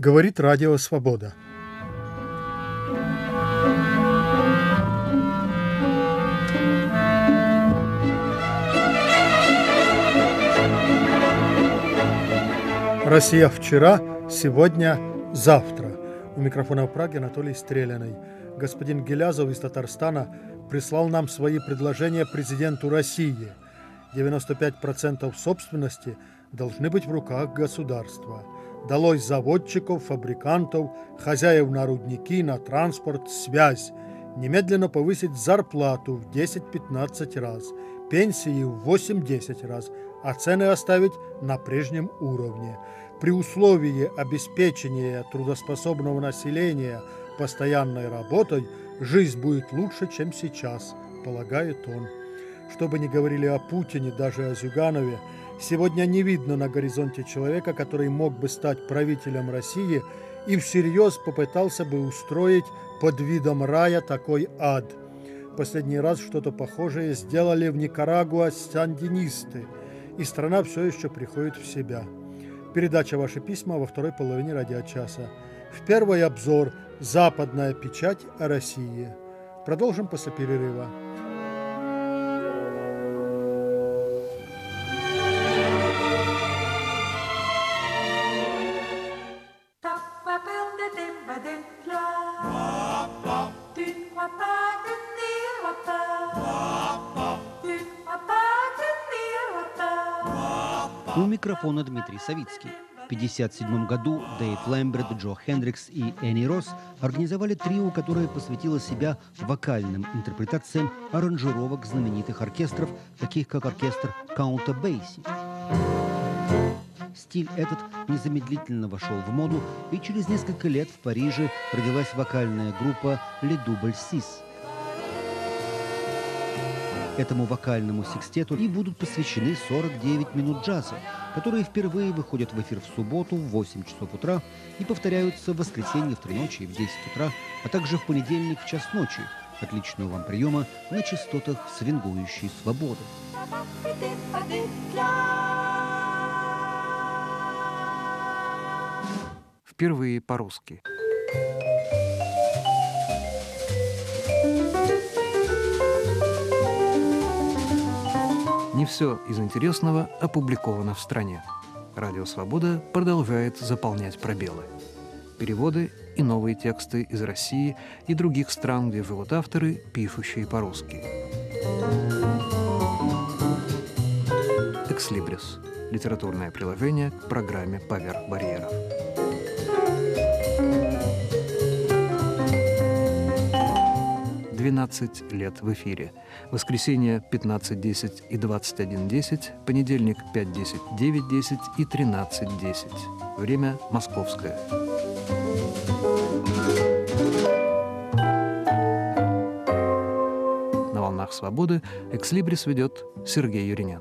Говорит Радио Свобода. Россия вчера, сегодня, завтра. У микрофона в Праге Анатолий Стреляный. Господин Гилязов из Татарстана прислал нам свои предложения президенту России. 95% собственности должны быть в руках государства. Долой заводчиков, фабрикантов, хозяев на рудники, на транспорт, связь. Немедленно повысить зарплату в 10-15 раз, пенсии в 8-10 раз, а цены оставить на прежнем уровне. При условии обеспечения трудоспособного населения постоянной работой жизнь будет лучше, чем сейчас, полагает он. Что бы ни говорили о Путине, даже о Зюганове, сегодня не видно на горизонте человека, который мог бы стать правителем России и всерьез попытался бы устроить под видом рая такой ад. Последний раз что-то похожее сделали в Никарагуа сандинисты, и страна все еще приходит в себя. Передача «Ваши письма» во второй половине радиочаса. В первый обзор «Западная печать о России». Продолжим после перерыва. У микрофона Дмитрий Савицкий. В 1957 году Дэйв Лэмберт, Джо Хендрикс и Энни Росс организовали трио, которое посвятило себя вокальным интерпретациям аранжировок знаменитых оркестров, таких как оркестр Каунта Бейси. Стиль этот незамедлительно вошел в моду, и через несколько лет в Париже родилась вокальная группа «Le Double Six». Этому вокальному секстету и будут посвящены 49 минут джаза, которые впервые выходят в эфир в субботу в 8 часов утра и повторяются в воскресенье в 3 ночи и в 10 утра, а также в понедельник в час ночи. Отличного вам приема на частотах свингующей свободы. Впервые по-русски. Не все из интересного опубликовано в стране. Радио «Свобода» продолжает заполнять пробелы. Переводы и новые тексты из России и других стран, где живут авторы, пишущие по-русски. «Экслибрис» – литературное приложение к программе «Поверх барьеров». «12 лет в эфире». Воскресенье 15:10 и 21:10, понедельник 5:10, 9:10 и 13:10. Время московское. На волнах свободы «Экслибрис» ведет Сергей Юринян.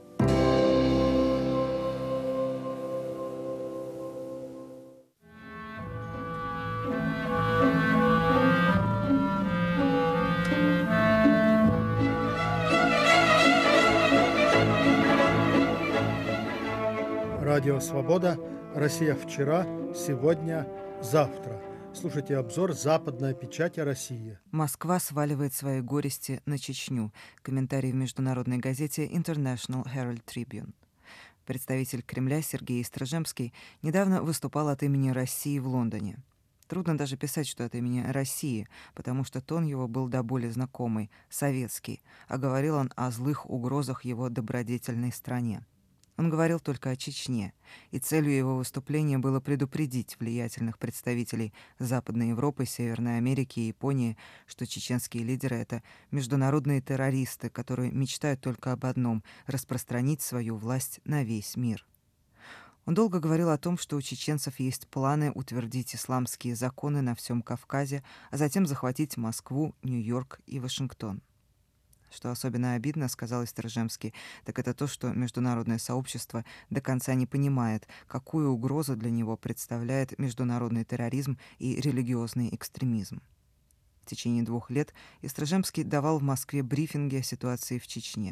Радио «Свобода», Россия вчера, сегодня, завтра. Слушайте обзор «Западная печать о России». Москва сваливает свои горести на Чечню. Комментарий в международной газете International Herald Tribune. Представитель Кремля Сергей Строжемский недавно выступал от имени России в Лондоне. Трудно даже писать, что от имени России, потому что тон его был до боли знакомый, советский, а говорил он о злых угрозах его добродетельной стране. Он говорил только о Чечне, и целью его выступления было предупредить влиятельных представителей Западной Европы, Северной Америки и Японии, что чеченские лидеры — это международные террористы, которые мечтают только об одном — распространить свою власть на весь мир. Он долго говорил о том, что у чеченцев есть планы утвердить исламские законы на всем Кавказе, а затем захватить Москву, Нью-Йорк и Вашингтон. Что особенно обидно, сказал Строжемский, так это то, что международное сообщество до конца не понимает, какую угрозу для него представляет международный терроризм и религиозный экстремизм. В течение 2 лет Строжемский давал в Москве брифинги о ситуации в Чечне.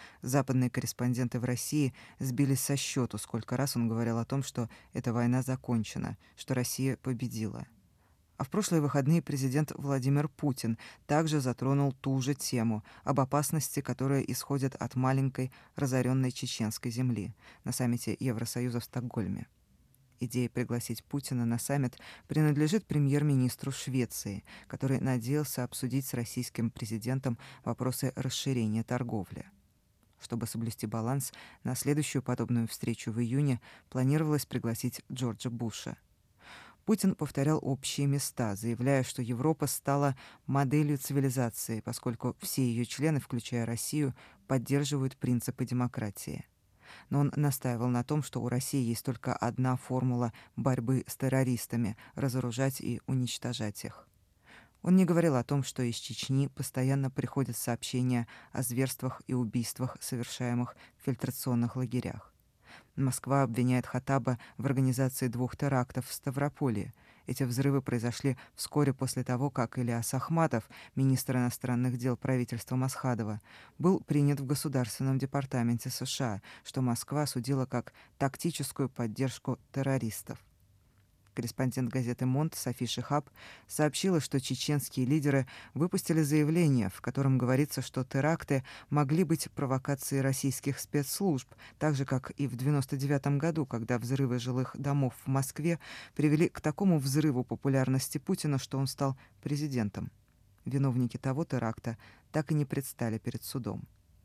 Западные корреспонденты в России сбились со счету, сколько раз он говорил о том, что эта война закончена, что Россия победила. А в прошлые выходные президент Владимир Путин также затронул ту же тему об опасности, которая исходит от маленькой разоренной чеченской земли на саммите Евросоюза в Стокгольме. Идея пригласить Путина на саммит принадлежит премьер-министру Швеции, который надеялся обсудить с российским президентом вопросы расширения торговли. Чтобы соблюсти баланс, на следующую подобную встречу в июне планировалось пригласить Джорджа Буша. Путин повторял общие места, заявляя, что Европа стала моделью цивилизации, поскольку все ее члены, включая Россию, поддерживают принципы демократии. Но он настаивал на том, что у России есть только одна формула борьбы с террористами – разоружать и уничтожать их. Он не говорил о том, что из Чечни постоянно приходят сообщения о зверствах и убийствах, совершаемых в фильтрационных лагерях. Москва обвиняет Хаттаба в организации 2 терактов в Ставрополе. Эти взрывы произошли вскоре после того, как Ильяс Ахматов, министр иностранных дел правительства Масхадова, был принят в Государственном департаменте США, что Москва осудила как тактическую поддержку террористов. Корреспондент газеты «Монт» Софи Шихаб сообщила, что чеченские лидеры выпустили заявление, в котором говорится, что теракты могли быть провокацией российских спецслужб, так же, как и в 1999 году, когда взрывы жилых домов в Москве привели к такому взрыву популярности Путина, что он стал президентом. Виновники того теракта так и не предстали перед судом.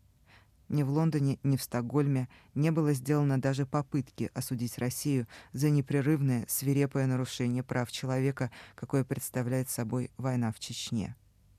Ни в Лондоне, ни в Стокгольме не было сделано даже попытки осудить Россию за непрерывное, свирепое нарушение прав человека, какое представляет собой война в Чечне.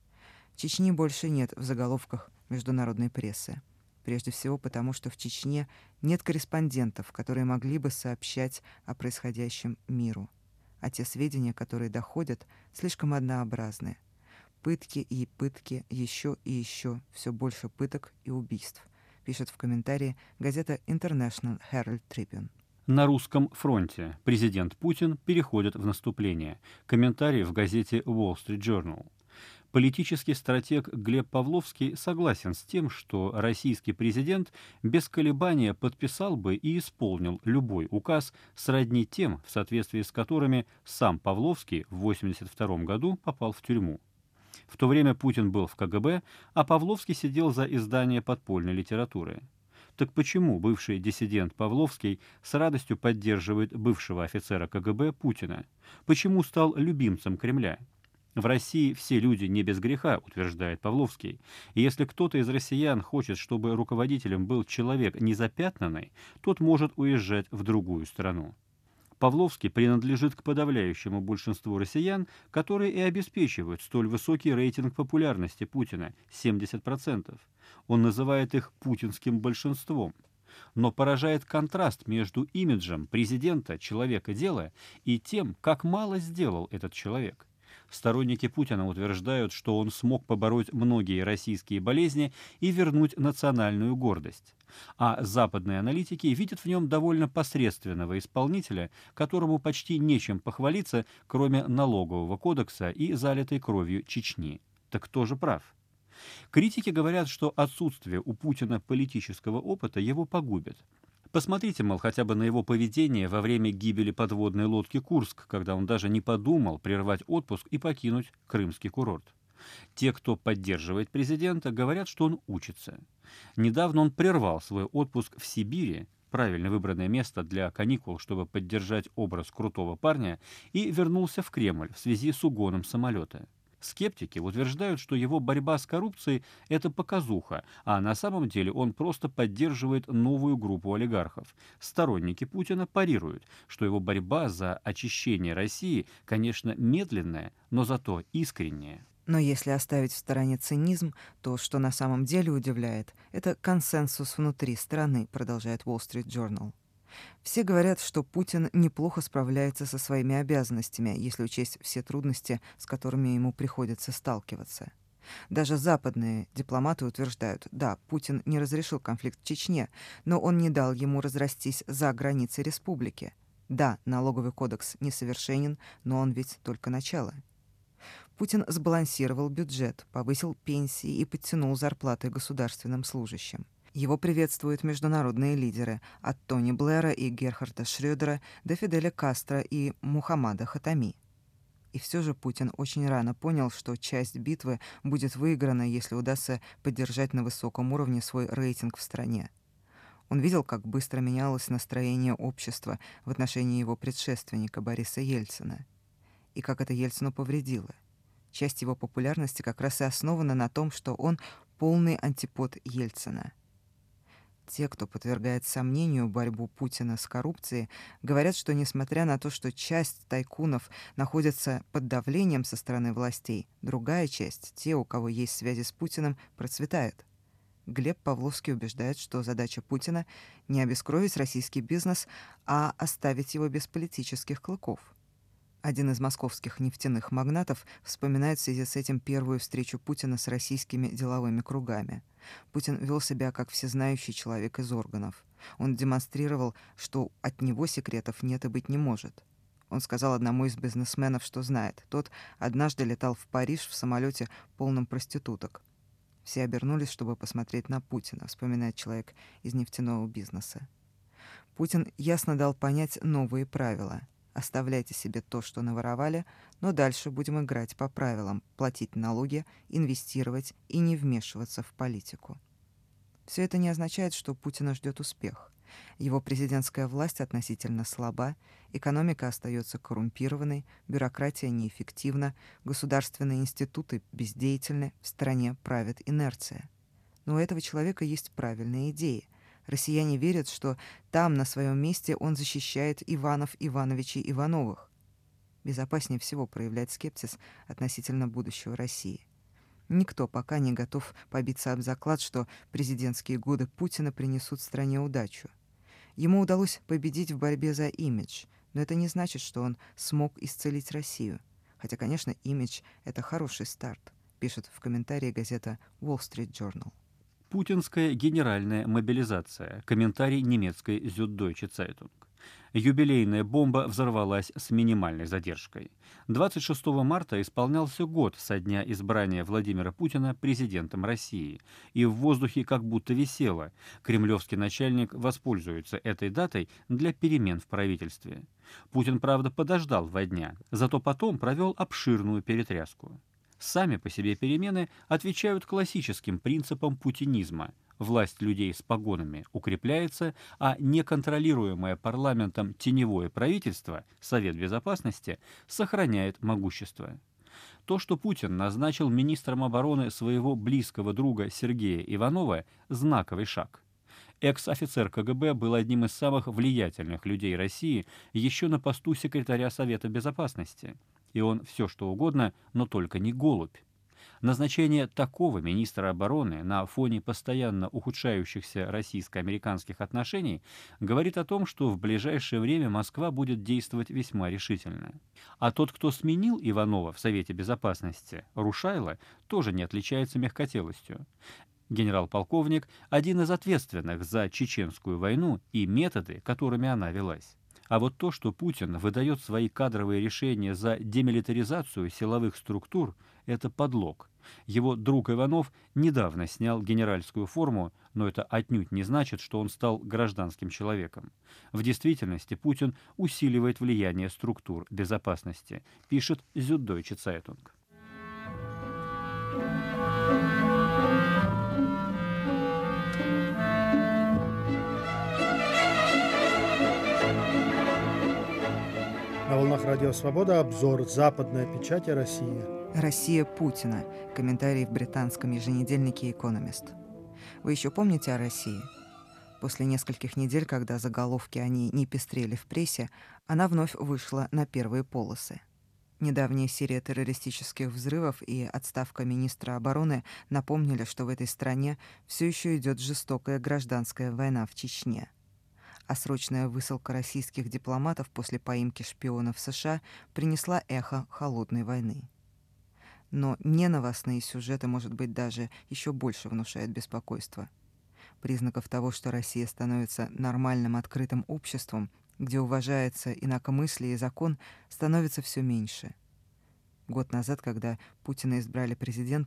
Чечни больше нет в заголовках международной прессы. Прежде всего потому, что в Чечне нет корреспондентов, которые могли бы сообщать о происходящем миру. А те сведения, которые доходят, слишком однообразны. Пытки и пытки, еще и еще, все больше пыток и убийств, пишет в комментарии газета International Herald Tribune. На русском фронте президент Путин переходит в наступление. Комментарий в газете Wall Street Journal. Политический стратег Глеб Павловский согласен с тем, что российский президент без колебания подписал бы и исполнил любой указ сродни тем, в соответствии с которыми сам Павловский в 1982 году попал в тюрьму. В то время Путин был в КГБ, а Павловский сидел за издание подпольной литературы. Так почему бывший диссидент Павловский с радостью поддерживает бывшего офицера КГБ Путина? Почему стал любимцем Кремля? В России все люди не без греха, утверждает Павловский. И если кто-то из россиян хочет, чтобы руководителем был человек незапятнанный, тот может уезжать в другую страну. Павловский принадлежит к подавляющему большинству россиян, которые и обеспечивают столь высокий рейтинг популярности Путина – 70%. Он называет их путинским большинством. Но поражает контраст между имиджем президента человека-дела и тем, как мало сделал этот человек. Сторонники Путина утверждают, что он смог побороть многие российские болезни и вернуть национальную гордость. А западные аналитики видят в нем довольно посредственного исполнителя, которому почти нечем похвалиться, кроме налогового кодекса и залитой кровью Чечни. Так кто же прав? Критики говорят, что отсутствие у Путина политического опыта его погубит. Посмотрите, мол, хотя бы на его поведение во время гибели подводной лодки «Курск», когда он даже не подумал прервать отпуск и покинуть крымский курорт. Те, кто поддерживает президента, говорят, что он учится. Недавно он прервал свой отпуск в Сибири, правильно выбранное место для каникул, чтобы поддержать образ крутого парня, и вернулся в Кремль в связи с угоном самолета. Скептики утверждают, что его борьба с коррупцией – это показуха, а на самом деле он просто поддерживает новую группу олигархов. Сторонники Путина парируют, что его борьба за очищение России, конечно, медленная, но зато искренняя. Но если оставить в стороне цинизм, то, что на самом деле удивляет, это консенсус внутри страны, продолжает Wall Street Journal. Все говорят, что Путин неплохо справляется со своими обязанностями, если учесть все трудности, с которыми ему приходится сталкиваться. Даже западные дипломаты утверждают, да, Путин не разрешил конфликт в Чечне, но он не дал ему разрастись за границы республики. Да, налоговый кодекс несовершенен, но он ведь только начало. Путин сбалансировал бюджет, повысил пенсии и подтянул зарплаты государственным служащим. Его приветствуют международные лидеры от Тони Блэра и Герхарда Шрёдера до Фиделя Кастро и Мухаммада Хатами. И все же Путин очень рано понял, что часть битвы будет выиграна, если удастся поддержать на высоком уровне свой рейтинг в стране. Он видел, как быстро менялось настроение общества в отношении его предшественника Бориса Ельцина, и как это Ельцину повредило. Часть его популярности как раз и основана на том, что он полный антипод Ельцина. Те, кто подвергает сомнению борьбу Путина с коррупцией, говорят, что несмотря на то, что часть тайкунов находится под давлением со стороны властей, другая часть, те, у кого есть связи с Путиным, процветает. Глеб Павловский убеждает, что задача Путина — не обескровить российский бизнес, а оставить его без политических клыков. Один из московских нефтяных магнатов вспоминает в связи с этим первую встречу Путина с российскими деловыми кругами. Путин вел себя как всезнающий человек из органов. Он демонстрировал, что от него секретов нет и быть не может. Он сказал одному из бизнесменов, что знает. Тот однажды летал в Париж в самолете, полном проституток. Все обернулись, чтобы посмотреть на Путина, вспоминает человек из нефтяного бизнеса. Путин ясно дал понять новые правила. Оставляйте себе то, что наворовали, но дальше будем играть по правилам, платить налоги, инвестировать и не вмешиваться в политику. Все это не означает, что Путина ждет успех. Его президентская власть относительно слаба, экономика остается коррумпированной, бюрократия неэффективна, государственные институты бездеятельны, в стране правит инерция. Но у этого человека есть правильные идеи. Россияне верят, что там, на своем месте, он защищает Иванов Ивановичей Ивановых. Безопаснее всего проявлять скепсис относительно будущего России. Никто пока не готов побиться об заклад, что президентские годы Путина принесут стране удачу. Ему удалось победить в борьбе за имидж, но это не значит, что он смог исцелить Россию. Хотя, конечно, имидж — это хороший старт, пишет в комментарии газета Wall Street Journal. Путинская генеральная мобилизация. Комментарий немецкой Süddeutsche Zeitung. Юбилейная бомба взорвалась с минимальной задержкой. 26 марта исполнялся год со дня избрания Владимира Путина президентом России, и в воздухе как будто висело: кремлевский начальник воспользуется этой датой для перемен в правительстве. Путин, правда, подождал 2 дня, зато потом провел обширную перетряску. Сами по себе перемены отвечают классическим принципам путинизма. Власть людей с погонами укрепляется, а неконтролируемое парламентом теневое правительство, Совет Безопасности, сохраняет могущество. То, что Путин назначил министром обороны своего близкого друга Сергея Иванова, знаковый шаг. Экс-офицер КГБ был одним из самых влиятельных людей России еще на посту секретаря Совета Безопасности. И он все что угодно, но только не голубь. Назначение такого министра обороны на фоне постоянно ухудшающихся российско-американских отношений говорит о том, что в ближайшее время Москва будет действовать весьма решительно. А тот, кто сменил Иванова в Совете Безопасности, Рушайло, тоже не отличается мягкотелостью. Генерал-полковник – один из ответственных за Чеченскую войну и методы, которыми она велась. А вот то, что Путин выдает свои кадровые решения за демилитаризацию силовых структур, это подлог. Его друг Иванов недавно снял генеральскую форму, но это отнюдь не значит, что он стал гражданским человеком. В действительности Путин усиливает влияние структур безопасности, пишет Süddeutsche Zeitung. На волнах Радио Свобода обзор «Западная печать о России». «Россия Путина». Комментарий в британском еженедельнике «Экономист». Вы еще помните о России? После нескольких недель, когда заголовки о ней не пестрели в прессе, она вновь вышла на первые полосы. Недавняя серия террористических взрывов и отставка министра обороны напомнили, что в этой стране все еще идет жестокая гражданская война в Чечне. А срочная высылка российских дипломатов после поимки шпионов США принесла эхо холодной войны. Но неновостные сюжеты, может быть, даже еще больше внушают беспокойство. Признаков того, что Россия становится нормальным открытым обществом, где уважается инакомыслие и закон, становится все меньше. Год назад, когда Путина избрали президентом,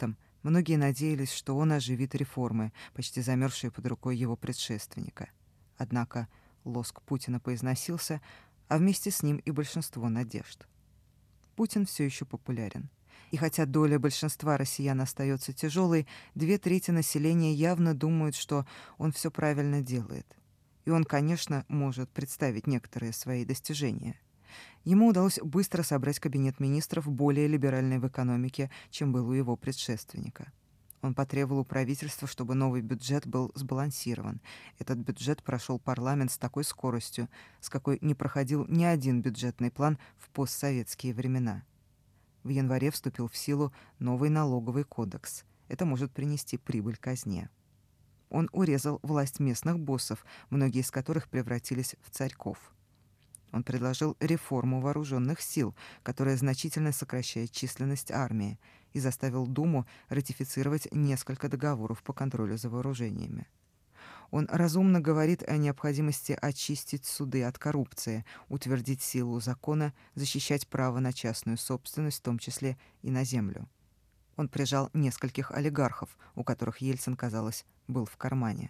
Многие надеялись, что он оживит реформы, почти замерзшие под рукой его предшественника. Однако лоск Путина поизносился, а вместе с ним и большинство надежд. Путин все еще популярен. И хотя доля большинства россиян остается тяжелой, 2/3 населения явно думают, что он все правильно делает. И он, конечно, может представить некоторые свои достижения. Ему удалось быстро собрать кабинет министров более либеральный в экономике, чем был у его предшественника. Он потребовал у правительства, чтобы новый бюджет был сбалансирован. Этот бюджет прошел парламент с такой скоростью, с какой не проходил ни один бюджетный план в постсоветские времена. В январе вступил в силу новый налоговый кодекс. Это может принести прибыль казне. Он урезал власть местных боссов, многие из которых превратились в царьков. Он предложил реформу вооруженных сил, которая значительно сокращает численность армии, и заставил Думу ратифицировать несколько договоров по контролю за вооружениями. Он разумно говорит о необходимости очистить суды от коррупции, утвердить силу закона, защищать право на частную собственность, в том числе и на землю. Он прижал нескольких олигархов, у которых Ельцин, казалось, был в кармане.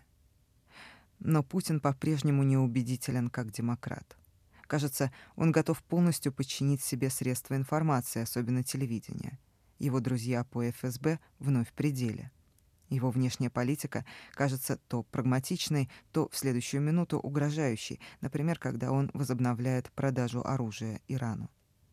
Но Путин по-прежнему неубедителен как демократ. Кажется, он готов полностью подчинить себе средства информации, особенно телевидение. Его друзья по ФСБ вновь в пределе. Его внешняя политика кажется то прагматичной, то в следующую минуту угрожающей, например, когда он возобновляет продажу оружия Ирану.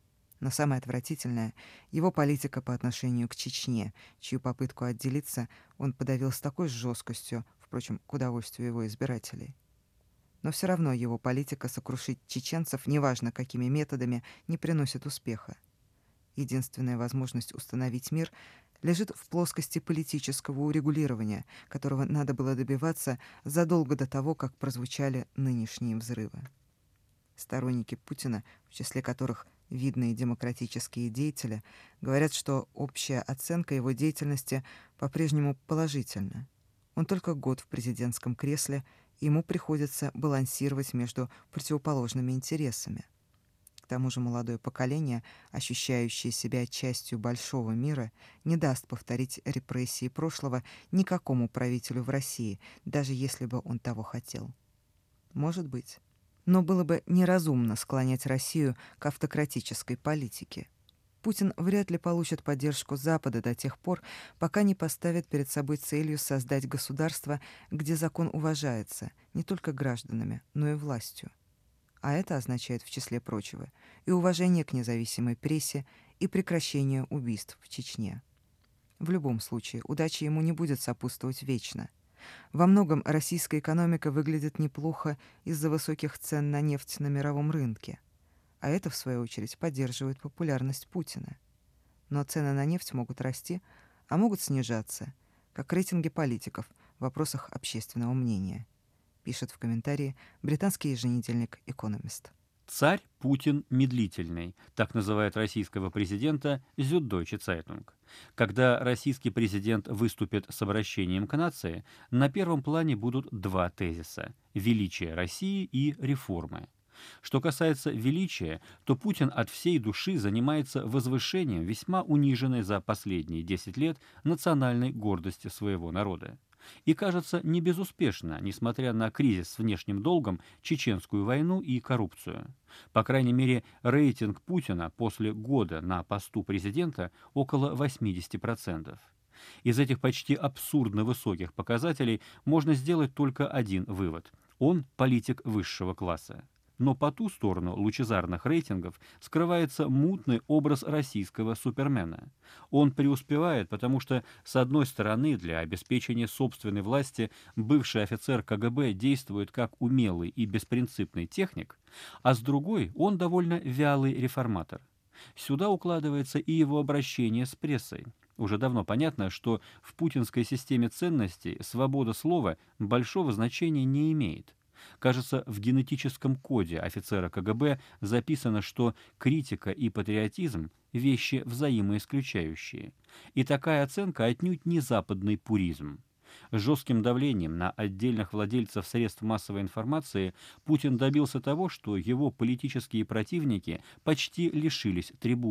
Но самое отвратительное — его политика по отношению к Чечне, чью попытку отделиться он подавил с такой жесткостью, впрочем, к удовольствию его избирателей. Но все равно его политика сокрушить чеченцев, неважно какими методами, не приносит успеха. Единственная возможность установить мир лежит в плоскости политического урегулирования, которого надо было добиваться задолго до того, как прозвучали нынешние взрывы. Сторонники Путина, в числе которых видные демократические деятели, говорят, что общая оценка его деятельности по-прежнему положительна. Он только год в президентском кресле, и ему приходится балансировать между противоположными интересами. К тому же молодое поколение, ощущающее себя частью большого мира, не даст повторить репрессии прошлого никакому правителю в России, даже если бы он того хотел. Может быть. Но было бы неразумно склонять Россию к автократической политике. Путин вряд ли получит поддержку Запада до тех пор, пока не поставит перед собой целью создать государство, где закон уважается не только гражданами, но и властью. А это означает, в числе прочего, и уважение к независимой прессе, и прекращение убийств в Чечне. В любом случае, удача ему не будет сопутствовать вечно. Во многом российская экономика выглядит неплохо из-за высоких цен на нефть на мировом рынке. А это, в свою очередь, поддерживает популярность Путина. Но цены на нефть могут расти, а могут снижаться, как рейтинги политиков в вопросах общественного мнения, пишет в комментарии британский еженедельник «Экономист». «Царь Путин медлительный», так называет российского президента Süddeutsche Zeitung. Когда российский президент выступит с обращением к нации, на первом плане будут два тезиса – величие России и реформы. Что касается величия, то Путин от всей души занимается возвышением весьма униженной за последние 10 лет национальной гордости своего народа. И, кажется, не безуспешно, несмотря на кризис с внешним долгом, чеченскую войну и коррупцию. По крайней мере, рейтинг Путина после года на посту президента около 80%. Из этих почти абсурдно высоких показателей можно сделать только один вывод – он политик высшего класса. Но по ту сторону лучезарных рейтингов скрывается мутный образ российского супермена. Он преуспевает, потому что, с одной стороны, для обеспечения собственной власти бывший офицер КГБ действует как умелый и беспринципный техник, а с другой он довольно вялый реформатор. Сюда укладывается и его обращение с прессой. Уже давно понятно, что в путинской системе ценностей свобода слова большого значения не имеет. Кажется, в генетическом коде офицера КГБ записано, что критика и патриотизм – вещи взаимоисключающие. И такая оценка отнюдь не западный пуризм. Жестким давлением на отдельных владельцев средств массовой информации Путин добился того, что его политические противники почти лишились трибуны.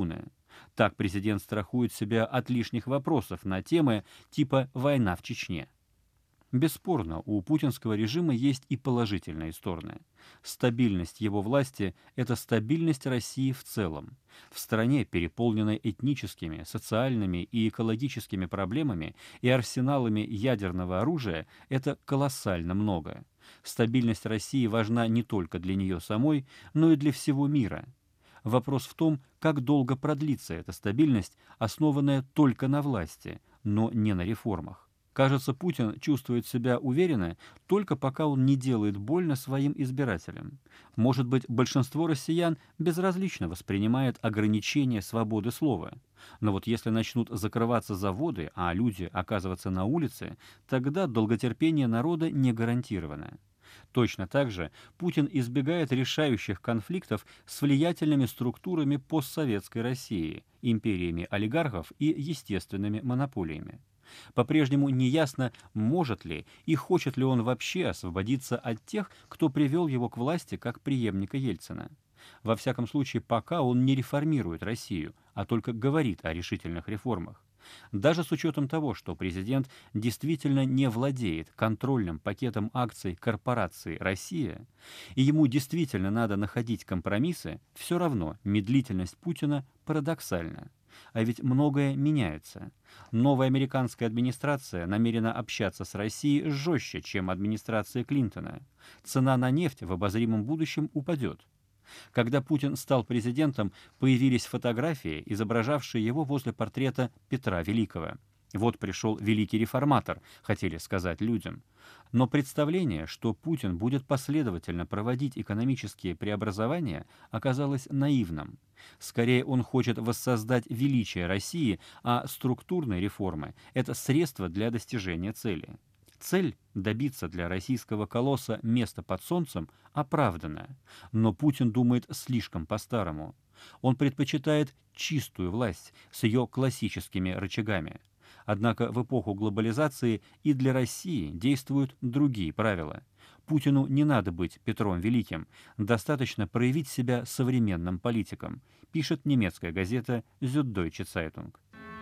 Так президент страхует себя от лишних вопросов на темы типа «война в Чечне». Бесспорно, у путинского режима есть и положительные стороны. Стабильность его власти – это стабильность России в целом. В стране, переполненной этническими, социальными и экологическими проблемами и арсеналами ядерного оружия, это колоссально много. Стабильность России важна не только для нее самой, но и для всего мира. Вопрос в том, как долго продлится эта стабильность, основанная только на власти, но не на реформах. Кажется, Путин чувствует себя уверенно только пока он не делает больно своим избирателям. Может быть, большинство россиян безразлично воспринимает ограничение свободы слова. Но вот если начнут закрываться заводы, а люди оказываться на улице, тогда долготерпение народа не гарантировано. Точно так же Путин избегает решающих конфликтов с влиятельными структурами постсоветской России, империями олигархов и естественными монополиями. По-прежнему неясно, может ли и хочет ли он вообще освободиться от тех, кто привел его к власти как преемника Ельцина. Во всяком случае, пока он не реформирует Россию, а только говорит о решительных реформах. Даже с учетом того, что президент действительно не владеет контрольным пакетом акций корпорации «Россия», и ему действительно надо находить компромиссы, все равно медлительность Путина парадоксальна. А ведь многое меняется. Новая американская администрация намерена общаться с Россией жестче, чем администрация Клинтона. Цена на нефть в обозримом будущем упадет. Когда Путин стал президентом, появились фотографии, изображавшие его возле портрета Петра Великого. Вот пришел великий реформатор, хотели сказать людям. Но представление, что Путин будет последовательно проводить экономические преобразования, оказалось наивным. Скорее, он хочет воссоздать величие России, а структурные реформы – это средство для достижения цели. Цель добиться для российского колосса места под солнцем оправдана, но Путин думает слишком по-старому. Он предпочитает чистую власть с ее классическими рычагами. Однако в эпоху глобализации и для России действуют другие правила. Путину не надо быть Петром Великим, достаточно проявить себя современным политиком, пишет немецкая газета Süddeutsche Zeitung.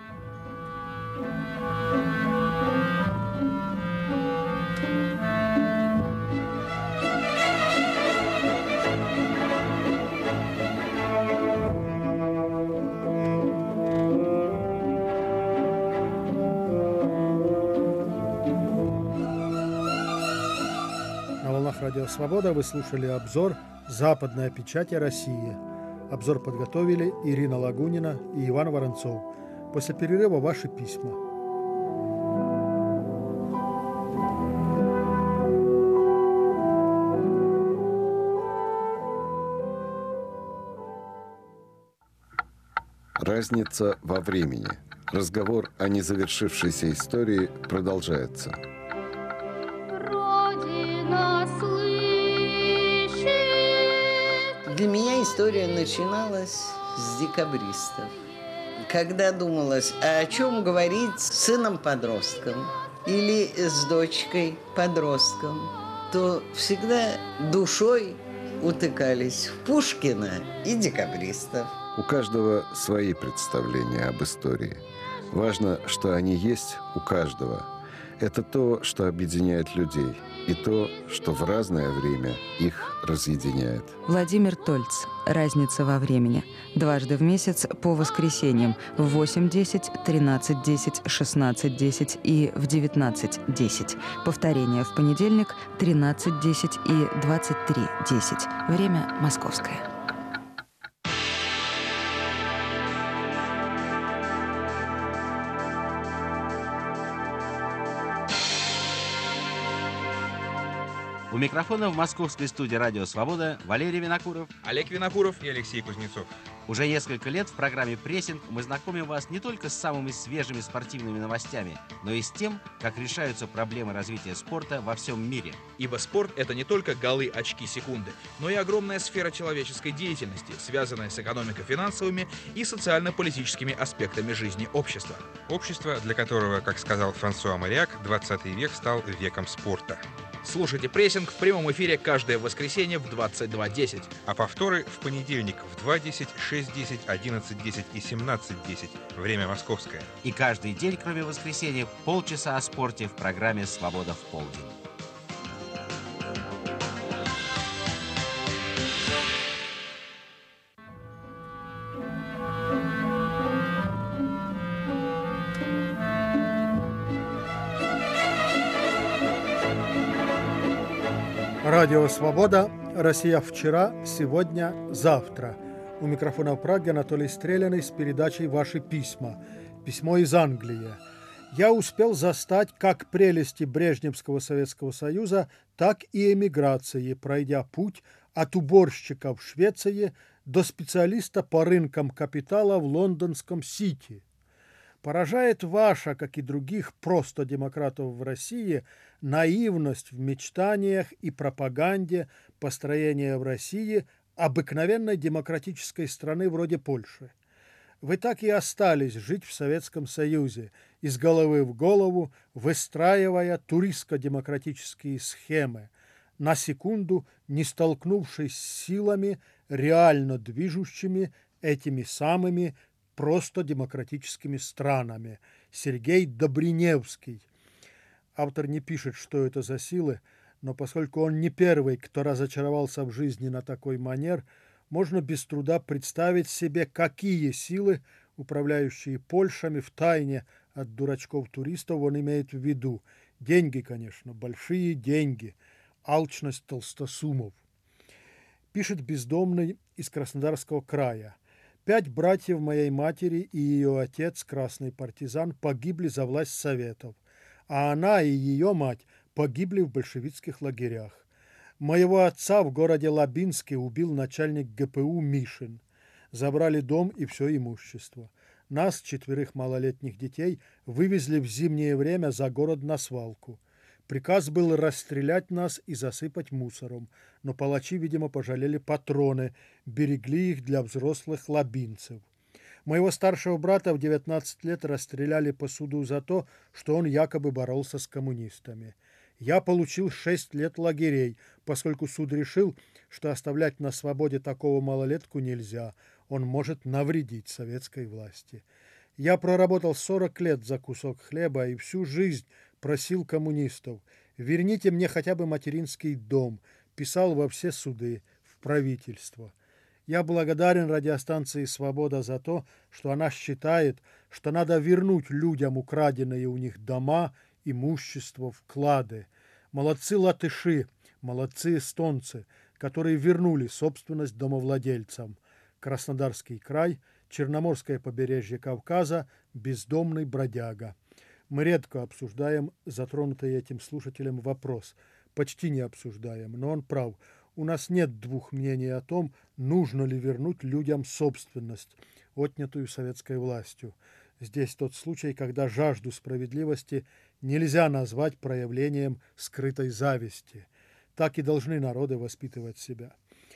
Радио «Свобода» вы слушали обзор «Западная печать о России». Обзор подготовили Ирина Лагунина и Иван Воронцов. После перерыва ваши письма. Разница во времени. Разговор о незавершившейся истории продолжается. Для меня история начиналась с декабристов. Когда думалось, а о чем говорить с сыном-подростком или с дочкой-подростком, то всегда душой утыкались в Пушкина и декабристов. У каждого свои представления об истории. Важно, что они есть у каждого. Это то, что объединяет людей, и то, что в разное время их разъединяет. Владимир Тольц. «Разница во времени». Дважды в месяц по воскресеньям в 8:10, 13:10, 16:10 и в 19:10. Повторение в понедельник 13:10 и 23:10. Время московское. У микрофона в московской студии «Радио Свобода» Валерий Винокуров, Олег Винокуров и Алексей Кузнецов. Уже несколько лет в программе «Прессинг» мы знакомим вас не только с самыми свежими спортивными новостями, но и с тем, как решаются проблемы развития спорта во всем мире. Ибо спорт – это не только голы, очки, секунды, но и огромная сфера человеческой деятельности, связанная с экономико-финансовыми и социально-политическими аспектами жизни общества. Общество, для которого, как сказал Франсуа Мариак, 20 век стал веком спорта. Слушайте прессинг в прямом эфире каждое воскресенье в 22:10. А повторы в понедельник в 2:10, 6:10, 11:10 и 17:10. Время московское. И каждый день, кроме воскресенья, полчаса о спорте в программе «Свобода в полдень». Радио «Свобода». Россия вчера, сегодня, завтра. У микрофона в Праге Анатолий Стреляный с передачей «Ваши письма». Письмо из Англии. Я успел застать как прелести Брежневского Советского Союза, так и эмиграции, пройдя путь от уборщика в Швеции до специалиста по рынкам капитала в лондонском Сити. Поражает ваша, как и других просто демократов в России, наивность в мечтаниях и пропаганде построения в России обыкновенной демократической страны вроде Польши. Вы так и остались жить в Советском Союзе, из головы в голову выстраивая туристско-демократические схемы, на секунду не столкнувшись с силами, реально движущими этими самыми просто демократическими странами. Сергей Добриневский. Автор не пишет, что это за силы, но поскольку он не первый, кто разочаровался в жизни на такой манер, можно без труда представить себе, какие силы, управляющие Польшами втайне от дурачков-туристов, он имеет в виду. Деньги, конечно, большие деньги, алчность толстосумов. Пишет бездомный из Краснодарского края. 5 братьев моей матери и ее отец, красный партизан, погибли за власть Советов, а она и ее мать погибли в большевистских лагерях. Моего отца в городе Лабинске убил начальник ГПУ Мишин. Забрали дом и все имущество. Нас, 4 малолетних детей, вывезли в зимнее время за город на свалку. Приказ был расстрелять нас и засыпать мусором, но палачи, видимо, пожалели патроны, берегли их для взрослых лабинцев. Моего старшего брата в 19 лет расстреляли по суду за то, что он якобы боролся с коммунистами. Я получил 6 лет лагерей, поскольку суд решил, что оставлять на свободе такого малолетку нельзя, он может навредить советской власти. Я проработал 40 лет за кусок хлеба и всю жизнь просил коммунистов: верните мне хотя бы материнский дом, писал во все суды, в правительство. Я благодарен радиостанции «Свобода» за то, что она считает, что надо вернуть людям украденные у них дома, имущество, вклады. Молодцы латыши, молодцы эстонцы, которые вернули собственность домовладельцам. Краснодарский край, Черноморское побережье Кавказа, бездомный бродяга. Мы редко обсуждаем затронутый этим слушателем вопрос. Почти не обсуждаем, но он прав. У нас нет двух мнений о том, нужно ли вернуть людям собственность, отнятую советской властью. Здесь тот случай, когда жажду справедливости нельзя назвать проявлением скрытой зависти. Так и должны народы воспитывать себя.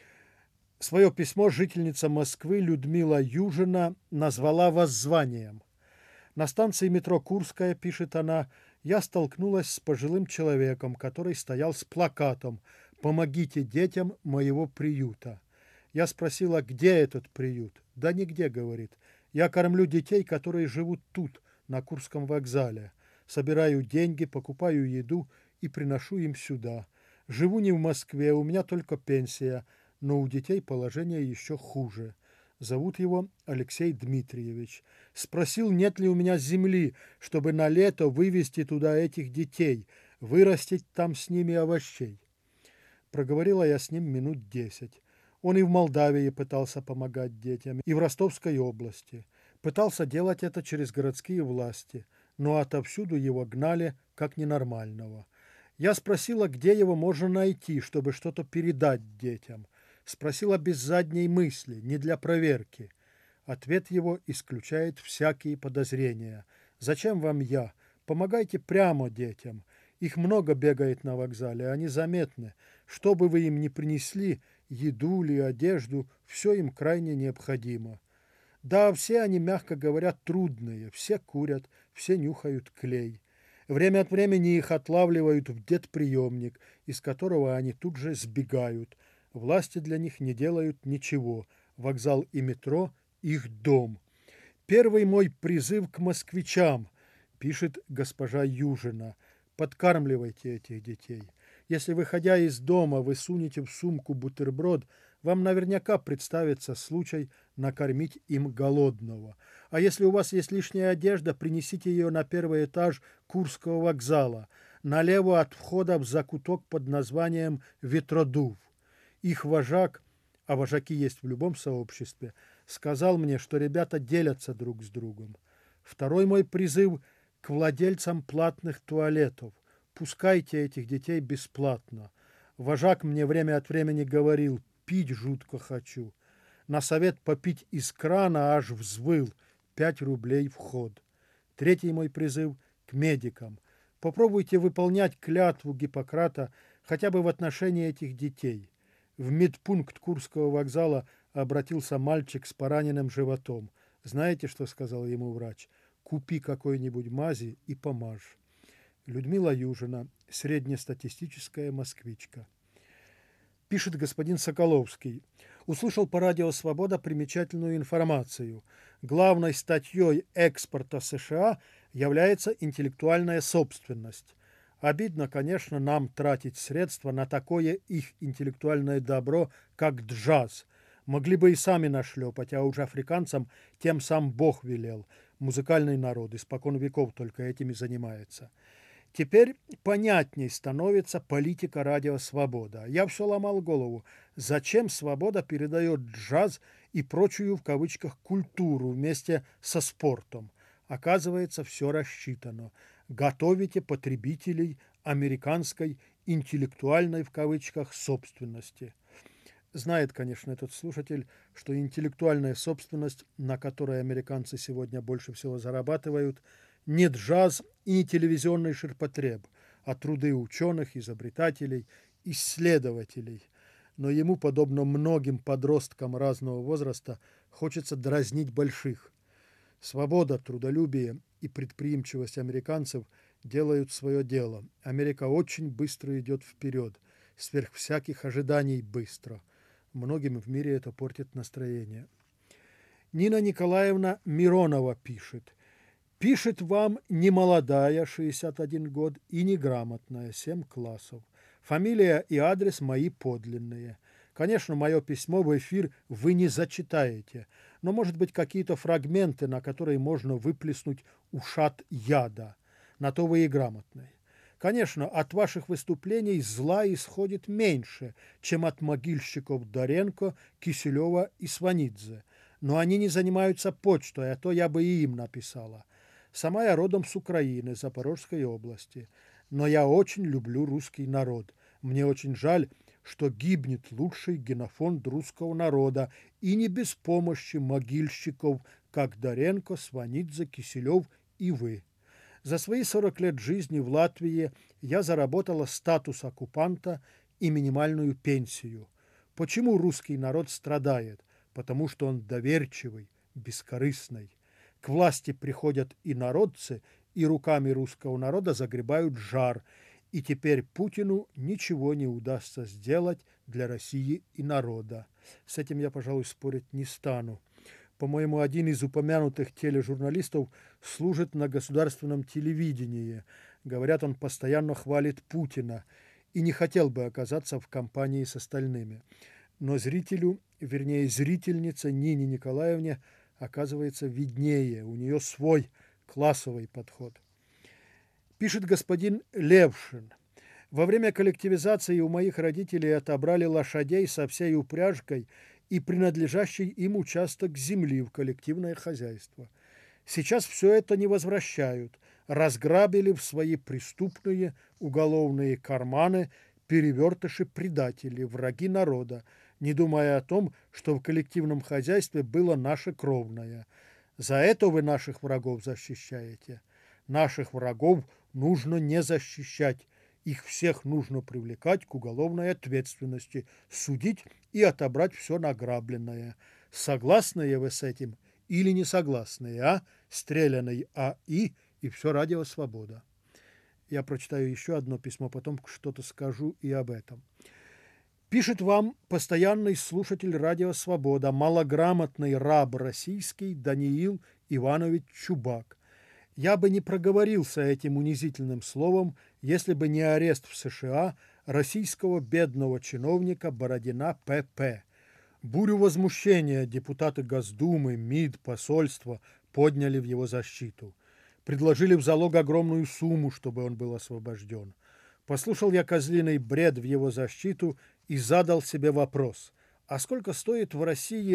Свое письмо жительница Москвы Людмила Южина назвала воззванием. На станции метро Курская, пишет она, я столкнулась с пожилым человеком, который стоял с плакатом «Помогите детям моего приюта». Я спросила, где этот приют? Да нигде, говорит. Я кормлю детей, которые живут тут, на Курском вокзале. Собираю деньги, покупаю еду и приношу им сюда. Живу не в Москве, у меня только пенсия, но у детей положение еще хуже. Зовут его Алексей Дмитриевич. Спросил, нет ли у меня земли, чтобы на лето вывезти туда этих детей, вырастить там с ними овощей. Проговорила я с ним минут 10. Он и в Молдавии пытался помогать детям, и в Ростовской области. Пытался делать это через городские власти, но отовсюду его гнали как ненормального. Я спросила, где его можно найти, чтобы что-то передать детям. Спросила без задней мысли, не для проверки. Ответ его исключает всякие подозрения. «Зачем вам я? Помогайте прямо детям. Их много бегает на вокзале, они заметны. Что бы вы им ни принесли, еду или одежду, все им крайне необходимо. Да, все они, мягко говоря, трудные, все курят, все нюхают клей. Время от времени их отлавливают в детприемник, из которого они тут же сбегают. Власти для них не делают ничего. Вокзал и метро – их дом. Первый мой призыв к москвичам, пишет госпожа Южина. Подкармливайте этих детей. Если, выходя из дома, вы сунете в сумку бутерброд, вам наверняка представится случай накормить им голодного. А если у вас есть лишняя одежда, принесите ее на первый этаж Курского вокзала, налево от входа в закуток под названием «Ветродув». Их вожак, а вожаки есть в любом сообществе, сказал мне, что ребята делятся друг с другом. Второй мой призыв к владельцам платных туалетов. Пускайте этих детей бесплатно. Вожак мне время от времени говорил: пить жутко хочу. На совет попить из крана аж взвыл. 5 рублей вход. Третий мой призыв к медикам. Попробуйте выполнять клятву Гиппократа хотя бы в отношении этих детей. В медпункт Курского вокзала обратился мальчик с пораненным животом. Знаете, что сказал ему врач? Купи какой-нибудь мази и помажь. Людмила Южина, среднестатистическая москвичка. Пишет господин Соколовский. Услышал по радио «Свобода» примечательную информацию. Главной статьей экспорта США является интеллектуальная собственность. Обидно, конечно, нам тратить средства на такое их интеллектуальное добро, как джаз. Могли бы и сами нашлепать, а уж африканцам тем сам Бог велел. Музыкальный народ испокон веков только этим и занимается. Теперь понятней становится политика радио «Свобода». Я все ломал голову, зачем «Свобода» передает джаз и прочую, в кавычках, культуру вместе со спортом. Оказывается, все рассчитано. Готовите потребителей американской интеллектуальной, в кавычках, собственности. Знает, конечно, этот слушатель, что интеллектуальная собственность, на которой американцы сегодня больше всего зарабатывают, не джаз и не телевизионный ширпотреб, а труды ученых, изобретателей, исследователей. Но ему, подобно многим подросткам разного возраста, хочется дразнить больших. Свобода, трудолюбие и предприимчивость американцев делают свое дело. Америка очень быстро идет вперед, сверх всяких ожиданий быстро. Многим в мире это портит настроение. Нина Николаевна Миронова пишет. Пишет вам немолодая, 61 год, и неграмотная, 7 классов. Фамилия и адрес мои подлинные. Конечно, мое письмо в эфир вы не зачитаете, но, может быть, какие-то фрагменты, на которые можно выплеснуть ушат яда. На то вы и грамотные. Конечно, от ваших выступлений зла исходит меньше, чем от могильщиков Доренко, Киселева и Сванидзе. Но они не занимаются почтой, а то я бы и им написала. Сама я родом с Украины, Запорожской области. Но я очень люблю русский народ. Мне очень жаль, что гибнет лучший генофонд русского народа, и не без помощи могильщиков, как Доренко, Сванидзе, Киселев и вы. За свои 40 лет жизни в Латвии я заработала статус оккупанта и минимальную пенсию. Почему русский народ страдает? Потому что он доверчивый, бескорыстный. К власти приходят инородцы, и руками русского народа загребают жар. И теперь Путину ничего не удастся сделать для России и народа. С этим я, пожалуй, спорить не стану. По-моему, один из упомянутых тележурналистов служит на государственном телевидении. Говорят, он постоянно хвалит Путина и не хотел бы оказаться в компании с остальными. Но зрителю, вернее, зрительнице Нине Николаевне, оказывается, виднее. У нее свой классовый подход. Пишет господин Левшин. Во время коллективизации у моих родителей отобрали лошадей со всей упряжкой и принадлежащий им участок земли в коллективное хозяйство. Сейчас все это не возвращают. Разграбили в свои преступные уголовные карманы перевертыши-предатели, враги народа, не думая о том, что в коллективном хозяйстве было наше кровное. За это вы наших врагов защищаете. Наших врагов нужно не защищать. Их всех нужно привлекать к уголовной ответственности, судить и отобрать все награбленное. Согласны вы с этим или не согласны, а? Стреляный АИ и все радио «Свобода». Я прочитаю еще одно письмо, потом что-то скажу и об этом. Пишет вам постоянный слушатель «Радио Свобода», малограмотный раб российский Даниил Иванович Чубак. Я бы не проговорился этим унизительным словом, если бы не арест в США российского бедного чиновника Бородина П.П. Бурю возмущения депутаты Госдумы, МИД, посольства подняли в его защиту. Предложили в залог огромную сумму, чтобы он был освобожден. Послушал я козлиный бред в его защиту и задал себе вопрос: а сколько стоит в России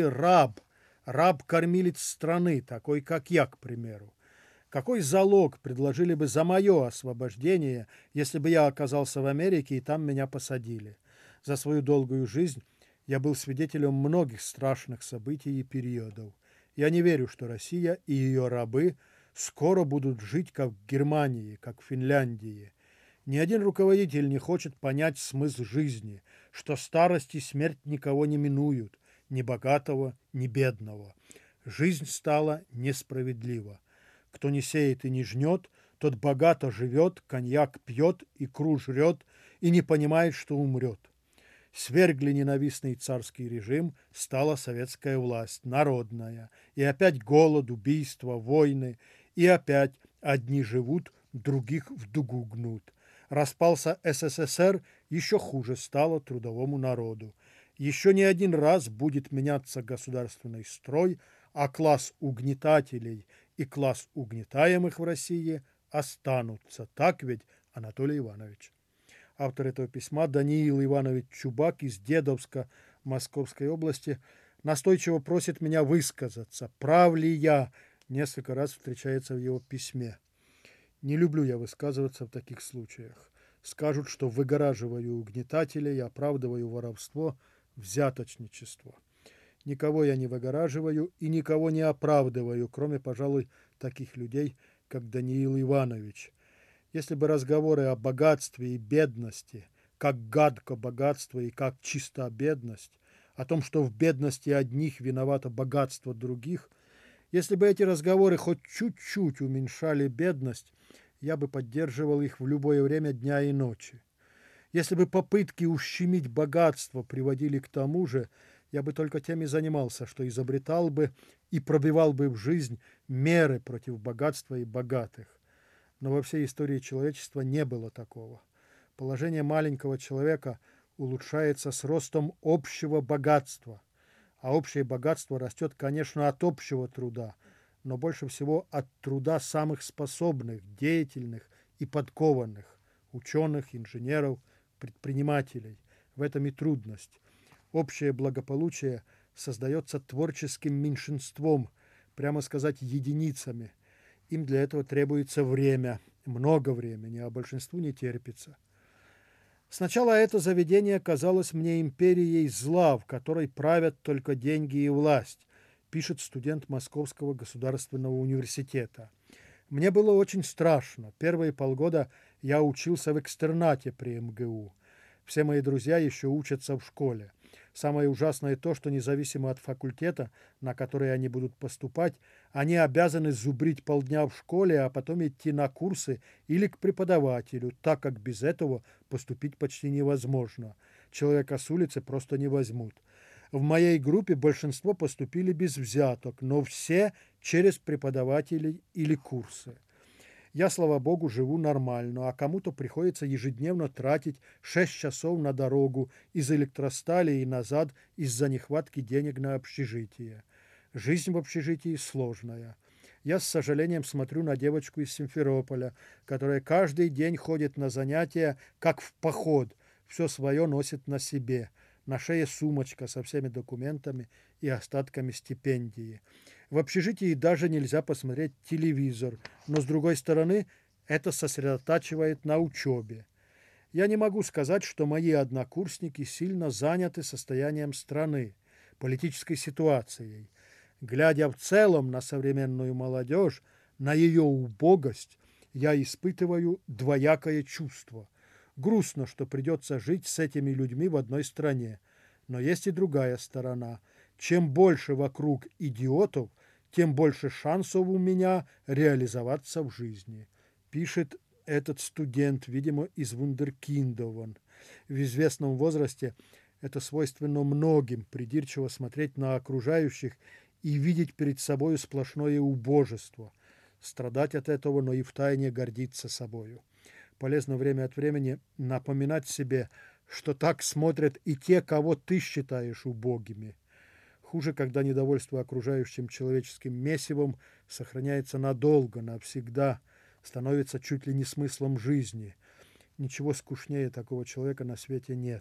раб-кормилец страны, такой как я, к примеру? Какой залог предложили бы за мое освобождение, если бы я оказался в Америке и там меня посадили? За свою долгую жизнь я был свидетелем многих страшных событий и периодов. Я не верю, что Россия и ее рабы скоро будут жить как в Германии, как в Финляндии. Ни один руководитель не хочет понять смысл жизни, что старость и смерть никого не минуют, ни богатого, ни бедного. Жизнь стала несправедлива. Кто не сеет и не жнет, тот богато живет, коньяк пьет, икру жрет и не понимает, что умрет. Свергли ненавистный царский режим, стала советская власть, народная. И опять голод, убийства, войны. И опять одни живут, других в дугу гнут. Распался СССР, еще хуже стало трудовому народу. Еще не один раз будет меняться государственный строй, а класс угнетателей и класс угнетаемых в России останутся. Так ведь, Анатолий Иванович? Автор этого письма Даниил Иванович Чубак из Дедовска Московской области настойчиво просит меня высказаться. Прав ли я? Несколько раз встречается в его письме. Не люблю я высказываться в таких случаях. Скажут, что выгораживаю угнетателей, оправдываю воровство, взяточничество. Никого я не выгораживаю и никого не оправдываю, кроме, пожалуй, таких людей, как Даниил Иванович. Если бы разговоры о богатстве и бедности, как гадко богатство и как чиста бедность, о том, что в бедности одних виновато богатство других, если бы эти разговоры хоть чуть-чуть уменьшали бедность, я бы поддерживал их в любое время дня и ночи. Если бы попытки ущемить богатство приводили к тому же, я бы только тем и занимался, что изобретал бы и пробивал бы в жизнь меры против богатства и богатых. Но во всей истории человечества не было такого. Положение маленького человека улучшается с ростом общего богатства. А общее богатство растет, конечно, от общего труда, но больше всего от труда самых способных, деятельных и подкованных – ученых, инженеров, предпринимателей. В этом и трудность. Общее благополучие создается творческим меньшинством, прямо сказать, единицами. Им для этого требуется время, много времени, а большинству не терпится. Сначала это заведение казалось мне империей зла, в которой правят только деньги и власть, пишет студент Московского государственного университета. Мне было очень страшно. Первые полгода я учился в экстернате при МГУ. Все мои друзья еще учатся в школе. Самое ужасное то, что независимо от факультета, на который они будут поступать, они обязаны зубрить полдня в школе, а потом идти на курсы или к преподавателю, так как без этого поступить почти невозможно. Человека с улицы просто не возьмут. В моей группе большинство поступили без взяток, но все через преподавателей или курсы. Я, слава богу, живу нормально, а кому-то приходится ежедневно тратить 6 часов на дорогу из электростали и назад из-за нехватки денег на общежитие. Жизнь в общежитии сложная. Я с сожалением смотрю на девочку из Симферополя, которая каждый день ходит на занятия, как в поход, все свое носит на себе. На шее сумочка со всеми документами и остатками стипендии. В общежитии даже нельзя посмотреть телевизор, но, с другой стороны, это сосредотачивает на учебе. Я не могу сказать, что мои однокурсники сильно заняты состоянием страны, политической ситуацией. Глядя в целом на современную молодежь, на ее убогость, я испытываю двоякое чувство. Грустно, что придется жить с этими людьми в одной стране. Но есть и другая сторона. Чем больше вокруг идиотов, тем больше шансов у меня реализоваться в жизни, пишет этот студент, видимо, из вундеркиндов. В известном возрасте это свойственно многим, придирчиво смотреть на окружающих и видеть перед собой сплошное убожество, страдать от этого, но и втайне гордиться собою. Полезно время от времени напоминать себе, что так смотрят и те, кого ты считаешь убогими. Хуже, когда недовольство окружающим человеческим месивом сохраняется надолго, навсегда, становится чуть ли не смыслом жизни. Ничего скучнее такого человека на свете нет.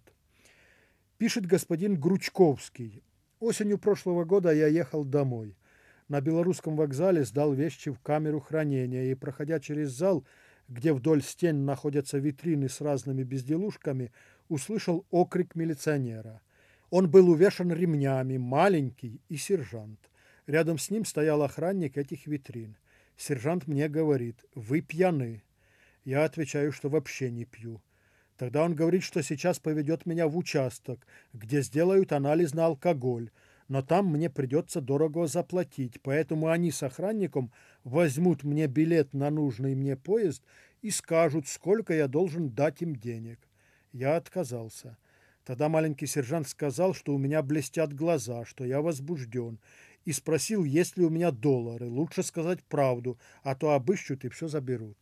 Пишет господин Гручковский. Осенью прошлого года я ехал домой. На Белорусском вокзале сдал вещи в камеру хранения и, проходя через зал, где вдоль стен находятся витрины с разными безделушками, услышал окрик милиционера. Он был увешан ремнями, маленький и сержант. Рядом с ним стоял охранник этих витрин. Сержант мне говорит: «Вы пьяны». Я отвечаю, что вообще не пью. Тогда он говорит, что сейчас поведет меня в участок, где сделают анализ на алкоголь, но там мне придется дорого заплатить, поэтому они с охранником возьмут мне билет на нужный мне поезд и скажут, сколько я должен дать им денег. Я отказался. Тогда маленький сержант сказал, что у меня блестят глаза, что я возбужден, и спросил, есть ли у меня доллары. Лучше сказать правду, а то обыщут и все заберут.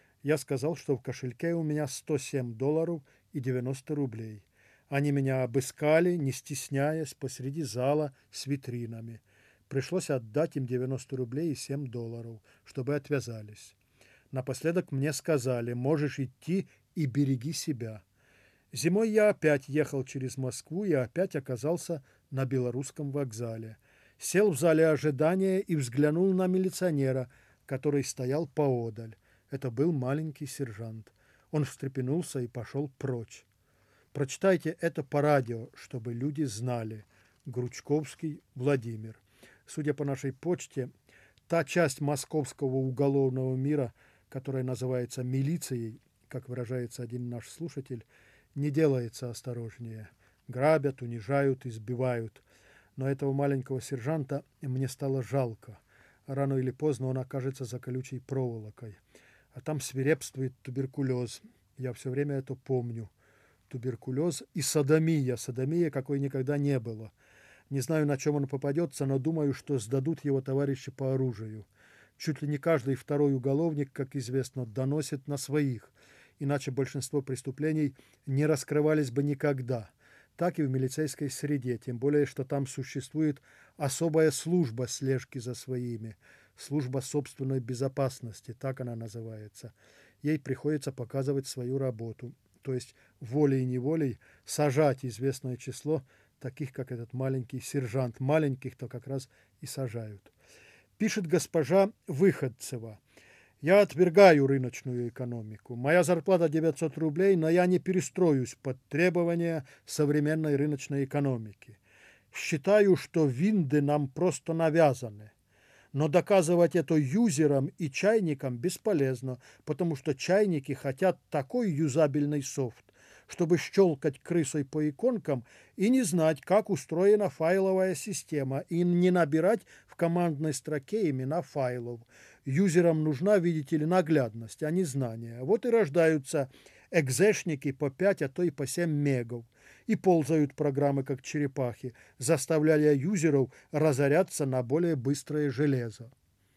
Я сказал, что в кошельке у меня $107 и 90 рублей. Они меня обыскали, не стесняясь, посреди зала с витринами. Пришлось отдать им 90 рублей и $7, чтобы отвязались. Напоследок мне сказали: можешь идти и береги себя. Зимой я опять ехал через Москву и опять оказался на Белорусском вокзале. Сел в зале ожидания и взглянул на милиционера, который стоял поодаль. Это был маленький сержант. Он встрепенулся и пошел прочь. Прочитайте это по радио, чтобы люди знали. Гручковский Владимир. Судя по нашей почте, та часть московского уголовного мира, которая называется милицией, как выражается один наш слушатель, не делается осторожнее. Грабят, унижают, избивают. Но этого маленького сержанта мне стало жалко. Рано или поздно он окажется за колючей проволокой. А там свирепствует туберкулез. Я все время это помню. Туберкулез и содомия. Содомия, какой никогда не было. Не знаю, на чем он попадется, но думаю, что сдадут его товарищи по оружию. Чуть ли не каждый второй уголовник, как известно, доносит на своих. Иначе большинство преступлений не раскрывались бы никогда. Так и в милицейской среде, тем более, что там существует особая служба слежки за своими, служба собственной безопасности, так она называется. Ей приходится показывать свою работу, то есть волей-неволей сажать известное число таких, как этот маленький сержант. Маленьких-то как раз и сажают. Пишет госпожа Выходцева. Я отвергаю рыночную экономику. Моя зарплата 900 рублей, но я не перестроюсь под требования современной рыночной экономики. Считаю, что винды нам просто навязаны. Но доказывать это юзерам и чайникам бесполезно, потому что чайники хотят такой юзабельный софт, чтобы щелкать крысой по иконкам и не знать, как устроена файловая система, и не набирать в командной строке имена файлов. Юзерам нужна, видите ли, наглядность, а не знание. Вот и рождаются экзешники по 5, а то и по 7 мегов. И ползают программы, как черепахи, заставляя юзеров разоряться на более быстрое железо.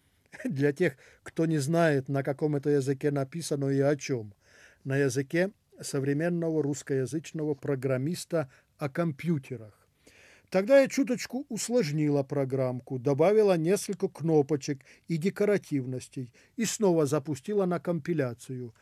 Для тех, кто не знает, на каком это языке написано и о чем. На языке современного русскоязычного программиста о компьютерах. Тогда я чуточку усложнила программку, добавила несколько кнопочек и декоративностей и снова запустила на компиляцию.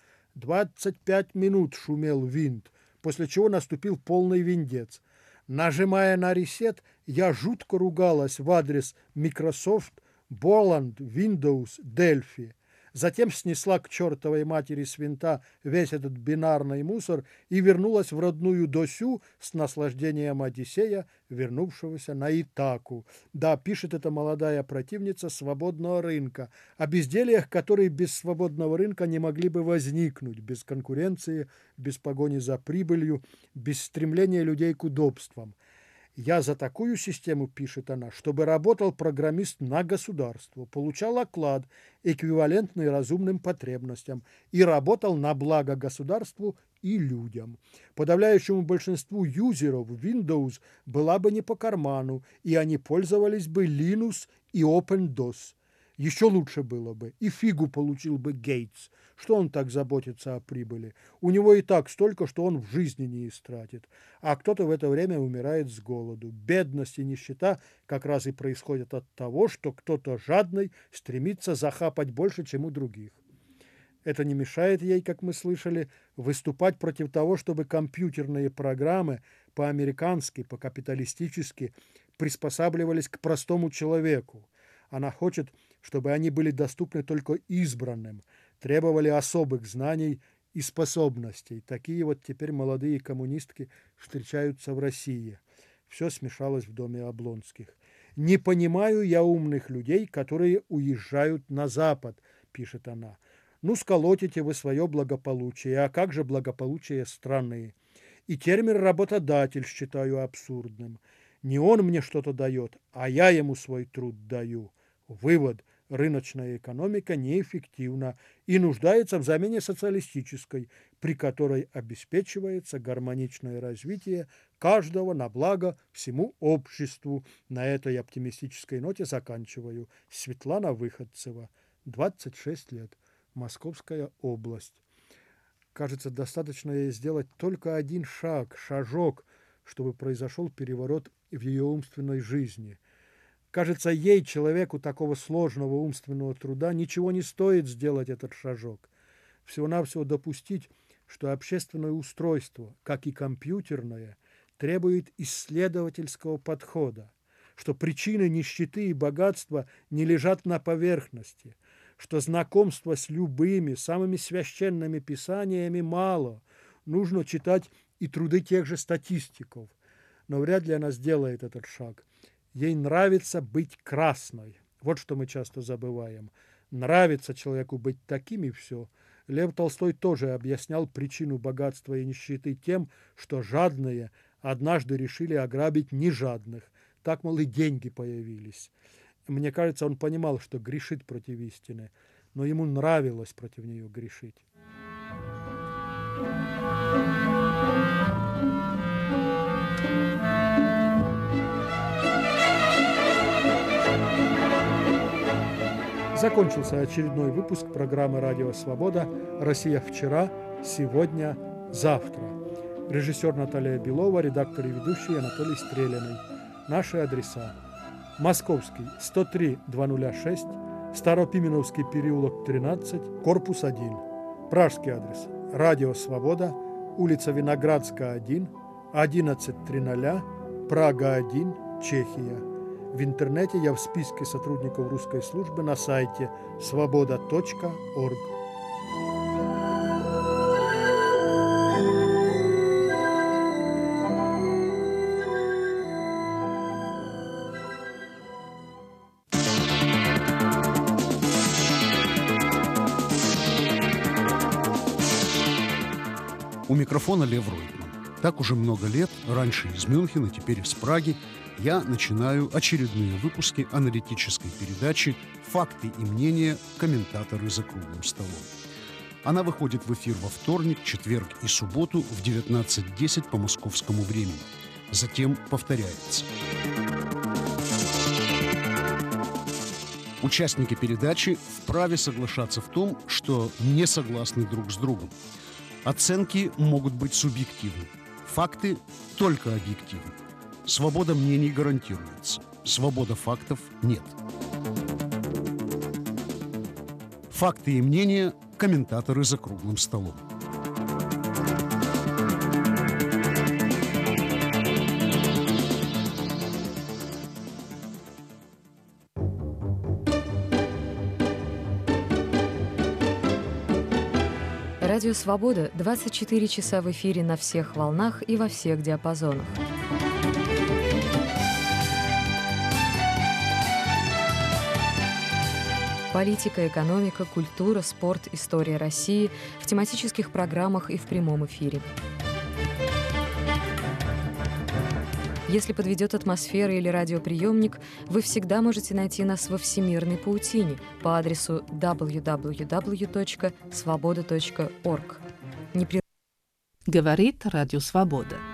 25 минут шумел винт, после чего наступил полный виндец. Нажимая на ресет, я жутко ругалась в адрес Microsoft, Boland, Windows, Delphi. Затем снесла к чертовой матери с винта весь этот бинарный мусор и вернулась в родную Досю с наслаждением Одиссея, вернувшегося на Итаку. Да, пишет эта молодая противница свободного рынка, о бездельях, которые без свободного рынка не могли бы возникнуть, без конкуренции, без погони за прибылью, без стремления людей к удобствам. «Я за такую систему, – пишет она, – чтобы работал программист на государство, получал оклад, эквивалентный разумным потребностям, и работал на благо государству и людям. Подавляющему большинству юзеров Windows была бы не по карману, и они пользовались бы Linux и OpenDOS. Еще лучше было бы, и фигу получил бы Гейтс. Что он так заботится о прибыли? У него и так столько, что он в жизни не истратит. А кто-то в это время умирает с голоду. Бедность и нищета как раз и происходят от того, что кто-то жадный стремится захапать больше, чем у других. Это не мешает ей, как мы слышали, выступать против того, чтобы компьютерные программы по-американски, по-капиталистически приспосабливались к простому человеку. Она хочет, чтобы они были доступны только избранным, требовали особых знаний и способностей. Такие вот теперь молодые коммунистки встречаются в России. Все смешалось в доме Облонских. «Не понимаю я умных людей, которые уезжают на Запад», – пишет она. «Ну, сколотите вы свое благополучие, а как же благополучие страны? И термин «работодатель» считаю абсурдным. Не он мне что-то дает, а я ему свой труд даю. Вывод. Рыночная экономика неэффективна и нуждается в замене социалистической, при которой обеспечивается гармоничное развитие каждого на благо всему обществу». На этой оптимистической ноте заканчиваю. Светлана Выходцева, 26 лет, Московская область. Кажется, достаточно ей сделать только один шажок, чтобы произошел переворот в ее умственной жизни. Кажется, ей, человеку такого сложного умственного труда, ничего не стоит сделать этот шажок. Всего-навсего допустить, что общественное устройство, как и компьютерное, требует исследовательского подхода, что причины нищеты и богатства не лежат на поверхности, что знакомства с любыми, самыми священными писаниями мало, нужно читать и труды тех же статистиков. Но вряд ли она сделает этот шаг. Ей нравится быть красной. Вот что мы часто забываем. Нравится человеку быть таким, и все. Лев Толстой тоже объяснял причину богатства и нищеты тем, что жадные однажды решили ограбить нежадных. Так, мол, и деньги появились. Мне кажется, он понимал, что грешит против истины, но ему нравилось против нее грешить. Закончился очередной выпуск программы «Радио Свобода. Россия вчера, сегодня, завтра». Режиссер Наталья Белова, редактор и ведущий Анатолий Стреляный. Наши адреса: Московский, 103-206, Старопименовский переулок, 13, корпус 1. Пражский адрес: Радио Свобода, улица Виноградская, 1, 1100, Прага, 1, Чехия. В интернете я в списке сотрудников русской службы на сайте svoboda.org. У микрофона Лев Ройтман. Так уже много лет, раньше из Мюнхена, теперь из Праги, я начинаю очередные выпуски аналитической передачи «Факты и мнения. Комментаторы за круглым столом». Она выходит в эфир во вторник, четверг и субботу в 19:10 по московскому времени. Затем повторяется. Участники передачи вправе соглашаться в том, что не согласны друг с другом. Оценки могут быть субъективны, факты только объективны. Свобода мнений гарантируется, свобода фактов нет. Факты и мнения. Комментаторы за круглым столом. Радио «Свобода» 24 часа в эфире на всех волнах и во всех диапазонах. Политика, экономика, культура, спорт, история России в тематических программах и в прямом эфире. Если подведет атмосфера или радиоприемник, вы всегда можете найти нас во всемирной паутине по адресу www.svoboda.org. Говорит Радио Свобода.